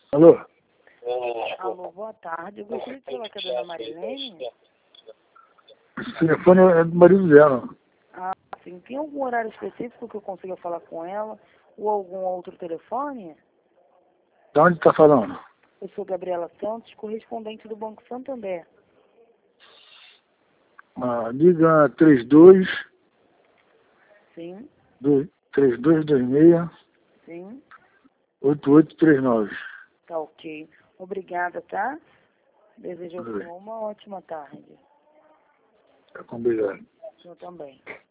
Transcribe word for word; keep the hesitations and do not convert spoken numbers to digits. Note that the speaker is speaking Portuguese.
Alô? Alô, boa tarde. Eu gostaria de falar com a dona Marilene. Esse telefone é do marido dela. Ah, sim. Tem algum horário específico que eu consiga falar com ela? Ou algum outro telefone? De onde está falando? Eu sou Gabriela Santos, correspondente do Banco Santander. Ah, liga trinta e dois, Sim, trinta e dois vinte e seis, sim. oitenta e oito trinta e nove. Tá ok. Obrigada, tá? Desejo ao Oi. senhor uma ótima tarde. Tá combinado. Eu também.